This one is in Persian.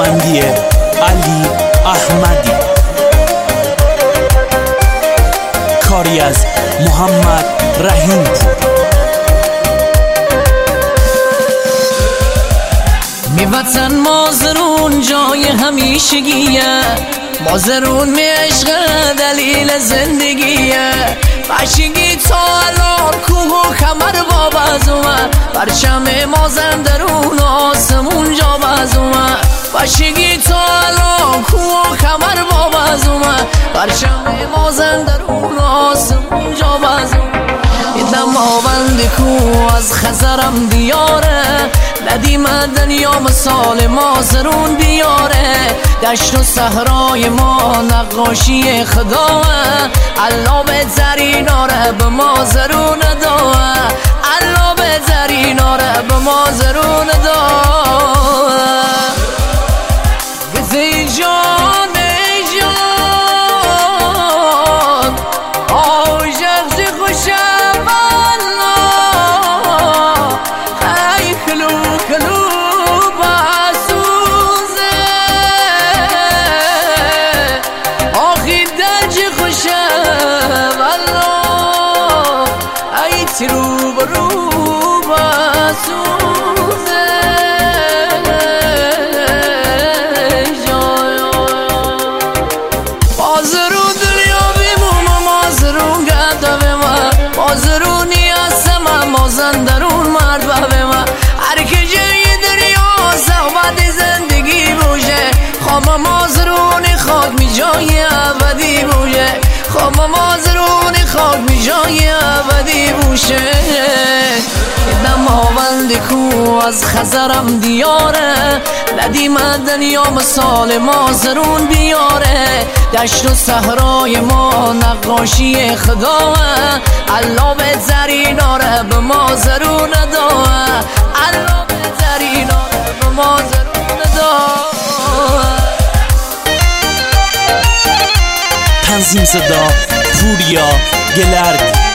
بندی علی احمدی، کاری از محمد رحیم پور. می وطن مازرون جای همیشگیه، مازرون می عشق دلیل زندگیه. بچگی تا الان کوه و کمر باب از اومد، پرچم مازندرون آسمون جا باز اومد. بچگی تا الان کوه و کمر باب از اومد، پرچم مازندرون آسمون جا باز اومد. دماوند کو از خزرم دیاره، ندیم دنیا مثال مازرون بیاره. دشت و صحرای ما نقاشی خداه، الله بهترین آره به مازرون داه، الله بهترین آره به مازرون داه. گفتی جان ای جان آجغزی خوشم والله، ای کلو کلو باسوزه آخی درجی خوشم والله، ای ترو برو باسوزه. مازرون دنیا بیموم مازرون گرده به من، مازرونی هستم مازندرون مرد به من. هر که جای دریا صحبت زندگی بوشه، خواب مازرونی خاک می جای ابدی بوشه، خواب مازرونی خاک می جای ابدی بوشه. دماوند کو از خزرم دیاره، ندیم دنیا مثال مازرون بیاره. دشت و صحرای ما نقاشی خداه، الله بهترین آره به مازرون داه، الله بهترین آره به مازرون داه. تنظیم صدا پوریا گلرد.